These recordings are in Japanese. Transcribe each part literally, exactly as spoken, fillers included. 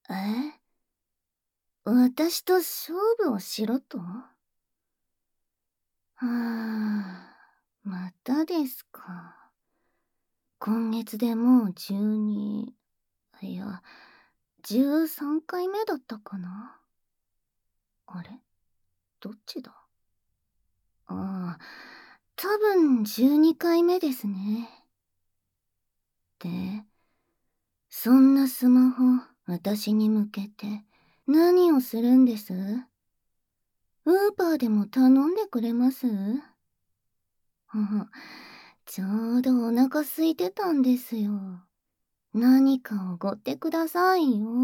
え？私と勝負をしろと？はあ、またですか。今月でもうじゅうに、いや、じゅうさんかいめだったかな。あれ？どっちだ？ああ、多分じゅうにかいめですね。で、そんなスマホ、私に向けて何をするんです？ウーパーでも頼んでくれます？ふふ、ちょうどお腹空いてたんですよ。何かおごってくださいよ。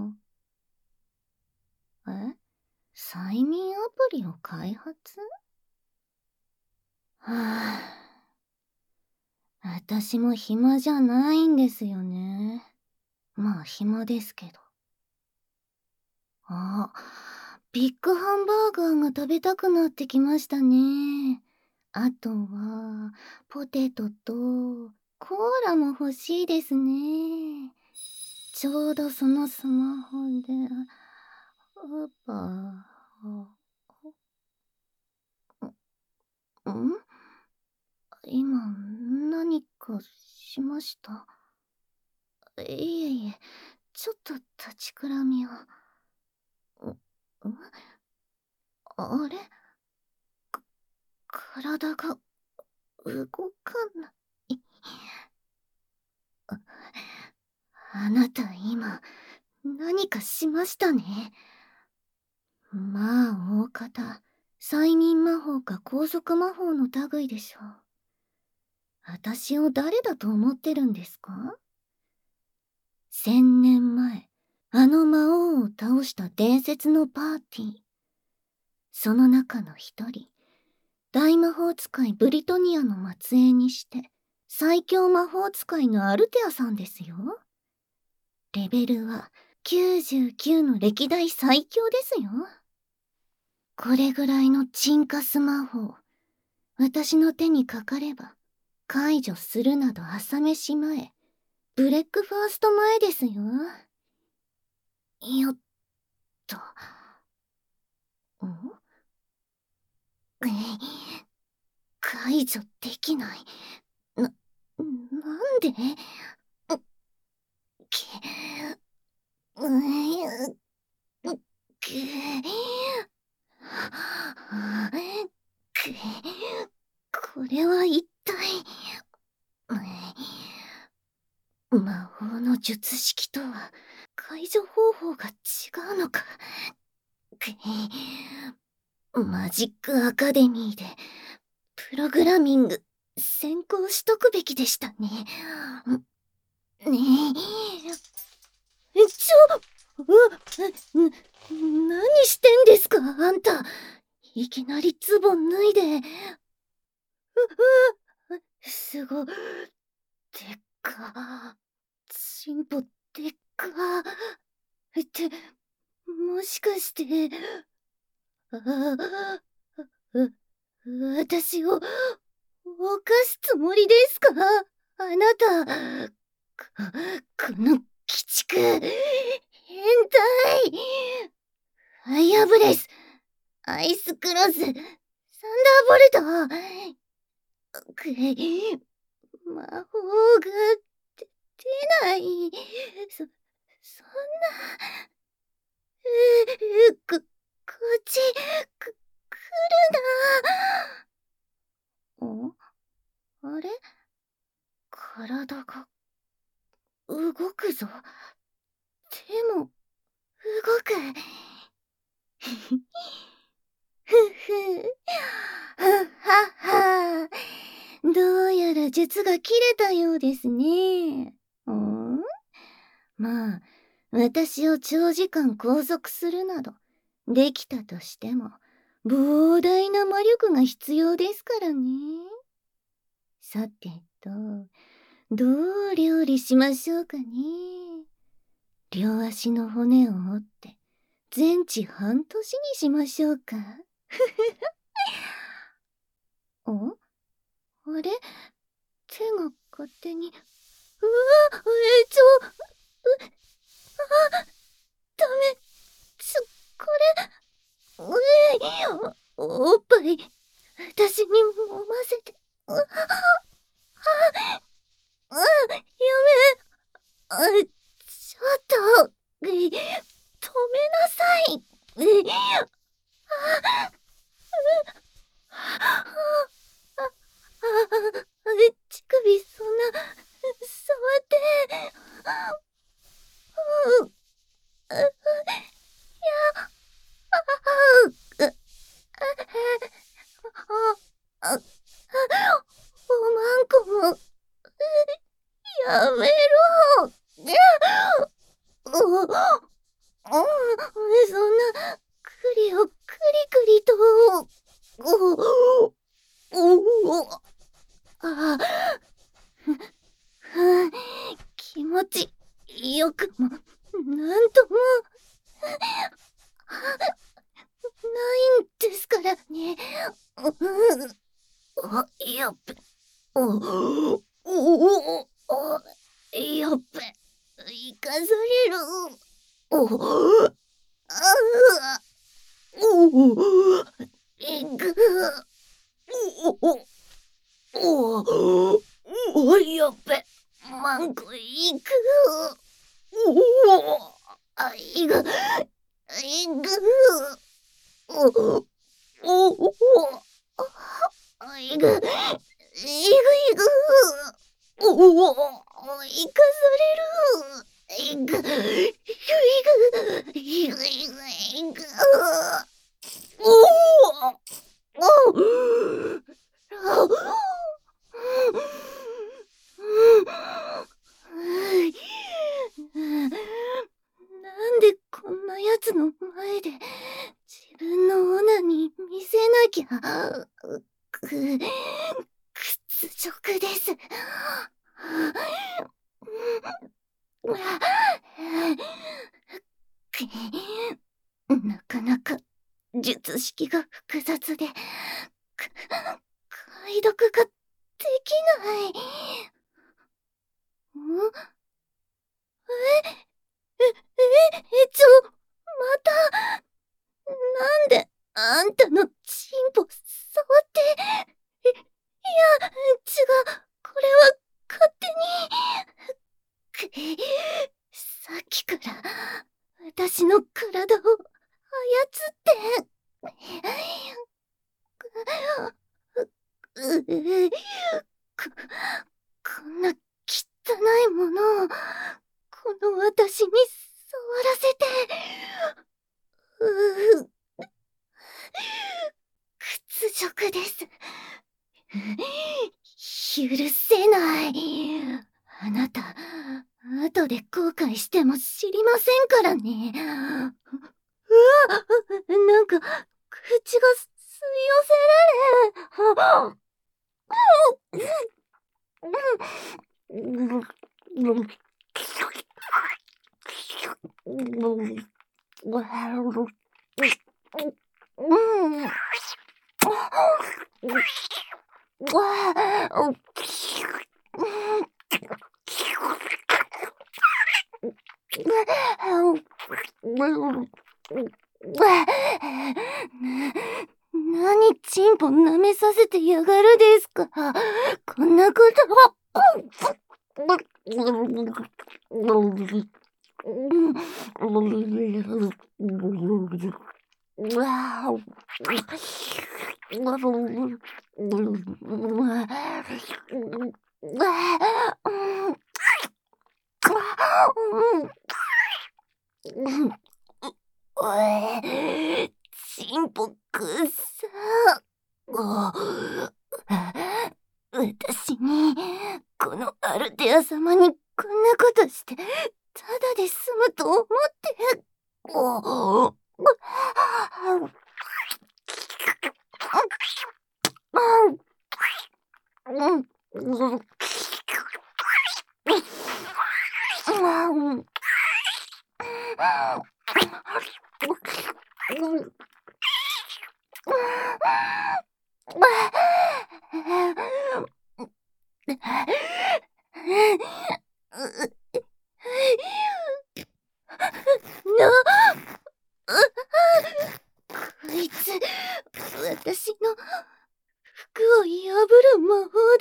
え？催眠アプリを開発？はあ、私も暇じゃないんですよね。まあ暇ですけど。あ、ビッグハンバーガーが食べたくなってきましたね。あとは、ポテトと、コーラも欲しいですね。ちょうどそのスマホで、ウーパーを、ん？今、何かしました？いえいえ、ちょっと立ちくらみを。ん？あれ？か体が動かない。あ、あなた今、何かしましたね。まあ、大方、催眠魔法か拘束魔法の類でしょう。私を誰だと思ってるんですか？千年前、あの魔王を倒した伝説のパーティー。その中の一人、大魔法使いブリトニアの末裔にして、最強魔法使いのアルテアさんですよ。レベルはきゅうじゅうきゅうの歴代最強ですよ。これぐらいのチンカス魔法、私の手にかかれば、解除するなど朝飯前、ブレックファースト前ですよ。よっと。ん？えい、解除できない。な、なんで？う、け、ういう、く、く、これは一体、魔法の術式とは解除方法が違うのか。マジックアカデミーでプログラミング専攻しとくべきでしたね。ねえ。ちょ、う、な、何してんですか、あんた。いきなりズボン脱いで。う、う、すご、でっか。チンポでっか。って、もしかして、あ、う、私を、犯すつもりですか、あなた。こ、この鬼畜、変態。ファイアブレス、アイスクロス、サンダーボルト。く、魔法が出ない。そ、そんな。う、こ、こっち、く、来るな。ん？あれ？体が、動くぞ。手も、動く。ふふ。はっはっは。どうやら術が切れたようですね。ん？まあ、私を長時間拘束するなど、できたとしても、膨大な魔力が必要ですからね。さてと、どう料理しましょうかね。両足の骨を折って、全治半年にしましょうか。お？あれ？手が勝手に。うわ！え、ちょ、う、あ！ おっぱい、私に揉ませて。あ、あ、あ、やめ。あ、ちょっと、え、止めなさい。え、あ、あ、あ、あ、あ、乳首そんな、触って。うん、あ、や、あ、あ、あ、あ、あ、おまんこも、やめろ。いや、お、うん、そんな、くりをくりくりと、お、お、お、あ、ふん、気持ちよくも、なんとも、ないんですからね。うん、あ、やっべ。お、お、お、お、やっべ。生かされる。お、ああ、おお、いく。おお、おお、おお、やっべ。マンコいく。おお、あ、いく。いく。おお、おお、あ、いく。いくいく。おお、いかされる。いく。いくいく。いくいくいく。おお、おなんでこんなやつの前で自分のオナに見せなきゃ。く、屈辱です。なかなか術式が複雑で、か解読ができない。ん？え、え、え、え、ちょ、また、なんで、あんたのチンポ触って、い、いや、違う、これは勝手に。く、さっきから私の体を操って。う、う、こ、こんな汚いものを、この私に触らせて。うう、屈辱です。許せない。あなた、後で後悔しても知りませんからね。うわ、なんか、口が吸い寄せられ。な、何チンポ舐めさせてやがるですか。こんなことは。チンポくさ。私に、このアルテア様にこんなことして、ただで済むと思って。お、な、こいつ、 る魔法で。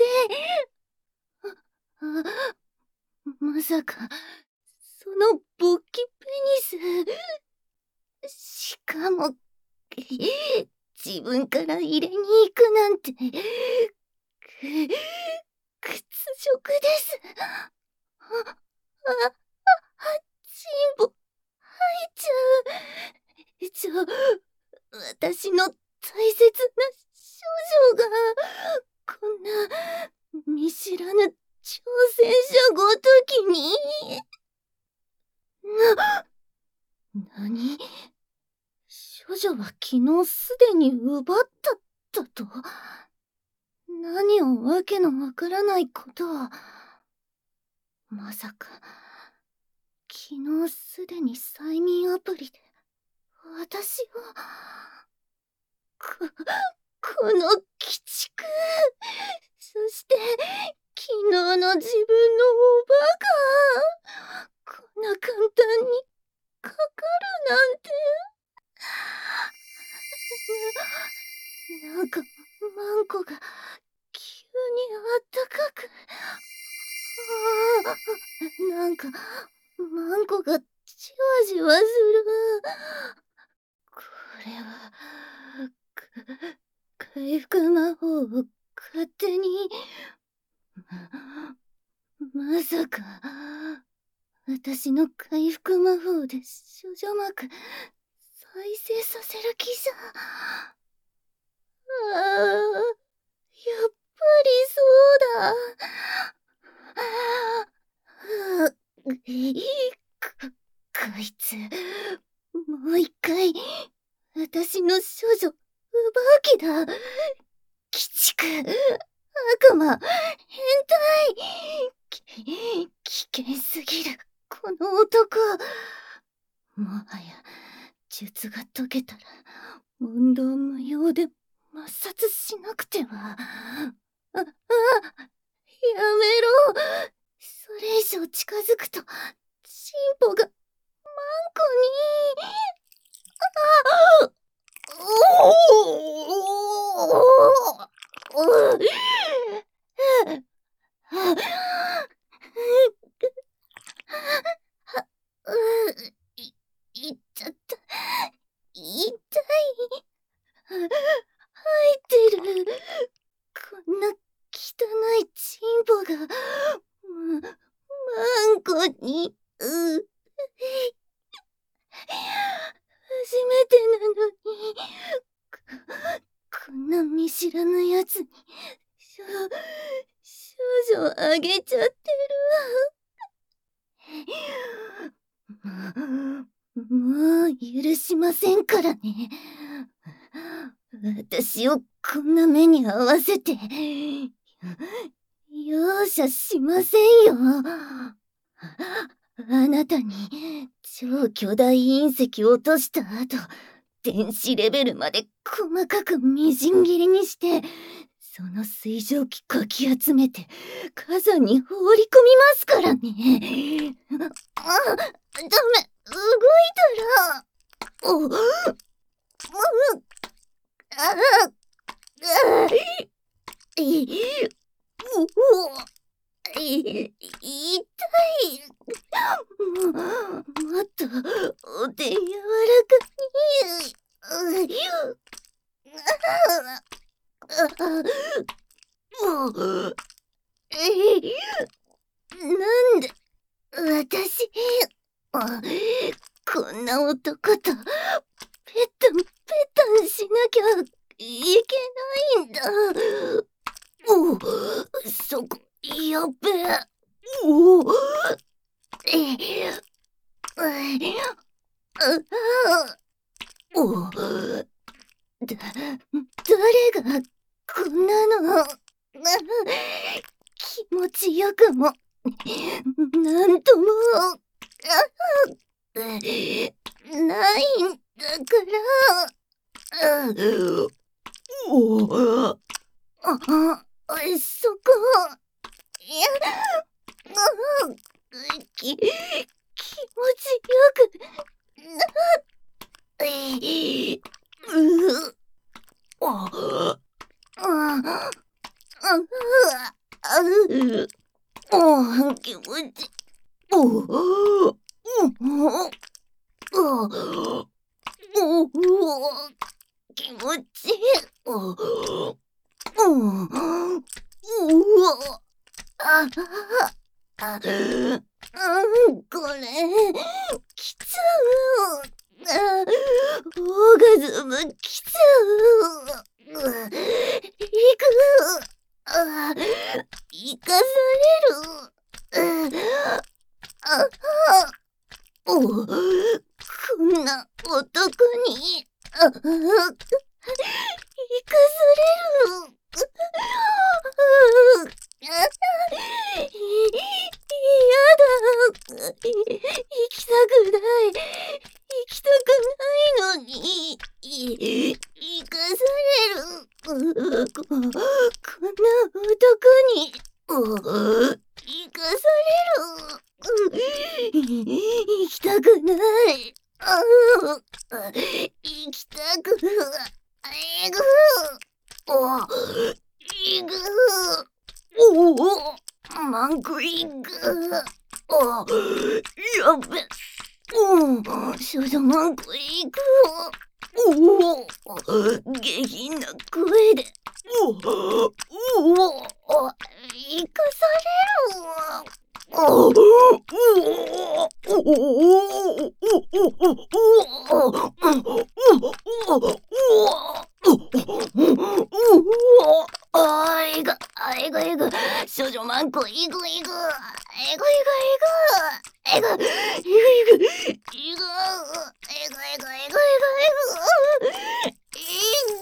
あ、あ、まさか、その勃起ペニス、しかも、自分から入れに行くなんて、く、屈辱です。あ、あ、あ、チンポ、吐いちゃう。じゃあ、私の大切な少女が、こんな、見知らぬ挑戦者ごときに。な、なに？少女は昨日すでに奪っただと？何をわけのわからないことを。まさか、昨日すでに催眠アプリで、私を、こ、この鬼畜。そして、昨日の自分のおバカ。こんな簡単にかかるなんて。な、なんか、マンコが、急にあったかく。ああ、なんか、マンコがじわじわする。これは、か、回復魔法を勝手に。ま、まさか、私の回復魔法で処女膜、再生させる気じゃ。ああ、やっぱりそうだ。ああ、こ、こいつ、もう一回、私の少女、奪う気だ。鬼畜、悪魔、変態。き、危険すぎる、この男。もはや、術が解けたら、問答無用で抹殺しなくては。あ、あ、やめろ。それ以上近づくと、チンポが、マンコに。ああ、おお、お、い、いっちゃった。痛い。吐いてる。こんな汚いチンポが、ま、マンコに、う、初めてなのに、こ、こんな見知らぬやつに、しょ、少女あげちゃってる。もう、もう許しませんからね。私をこんな目に遭わせて、容赦しませんよ。あなたに超巨大隕石を落とした後、電子レベルまで細かくみじん切りにして、その水蒸気かき集めて火山に放り込みますからね。あ、ダメ、動いたら。お、う、あ、あ、い、うお、い、痛い。も、もっと、お手柔らかに。う、あ、あ、もう、え、なんで、私、あ、こんな男と、ペッタンペッタンしなきゃいけないんだ。お、そこ、やっべえ。おお、え、ああ、お、だ、誰が、こんなの、気持ちよくも、なんとも、ないんだから。おお、あ、あ、そこ、いや、あ、き、気持ちよく、な、え、う、あ、あ、あ、 おお、おお、気持ちいい。おお、おお、ああ、うん、これ、きつう。あ、オーガズムきつう。う、いく。あ、生かされる。う、ああ、おお、こんな男に、ああ、生かされる。う、あ、い嫌だ。い生きたくない。生きたくないのに、い生かされる。う、ここんな男に、う、生かされる。う、生きたくない。ああ、生きたく、えぐ。お、いぐ。おお、マンクイグ。お、やべ。うん、少女マンクイグ。おお、下品な声で。おお、おお、生かされる。おお、おあいぐ、あいぐいぐ、少女マンコいぐいぐ、えぐいぐいぐ、えぐ、いぐいぐ、いぐ、えぐいぐいぐ、いぐ、い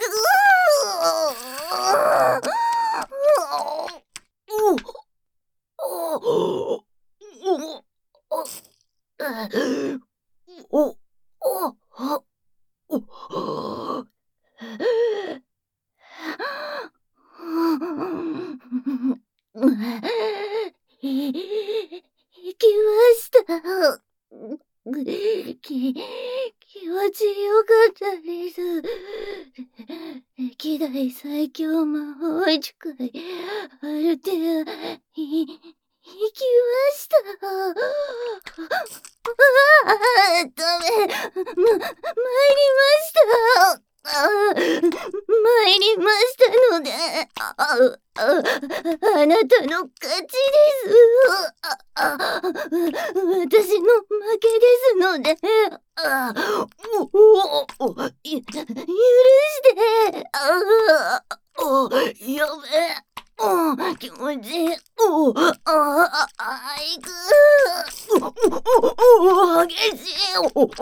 ぐ。おお、おお、おお、おお。い行きました。き気持ちよかったです。歴代最強魔法使いアルテア、い行きました。ああ、ダメ。ま参りました。ああ、参りましたので、ああ、ああなたの勝ちです。ああ、私の負けですので、あおおお、ゆ許して。ああ、お、やべ。おお、気持ちいい。おお、ああ、あいく。おおお、激しい。おお、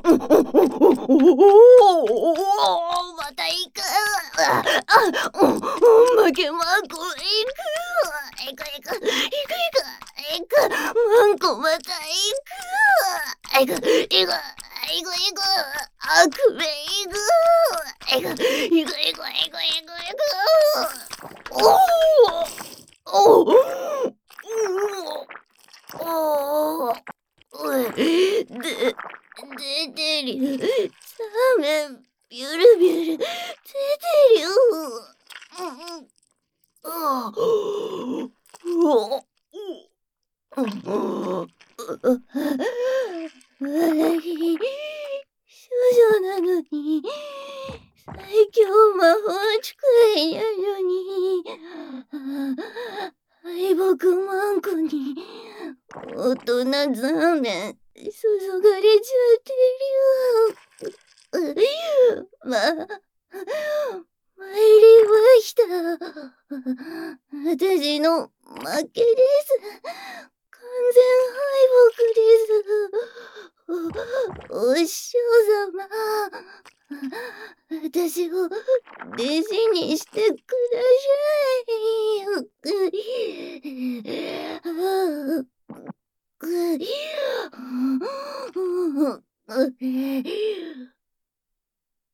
おお、また行く。ああ、おお、負けまこ行く。行く行く行く行く行く。マンコまた行く。行く行く行く行く。あくべ行く。行く行く行く行く行く行く。おおおおおお。おい、で、出てる。サメン、ビュルビュル、出てる。うん、ああ、うわ、うん、私、少女なのに、最強魔法使いなのに、敗北マンコに、大人ザーメン、注がれちゃってるよ。ま、参りました。私の負けです。完全敗北です。お、お師匠様。私を弟子にしてください。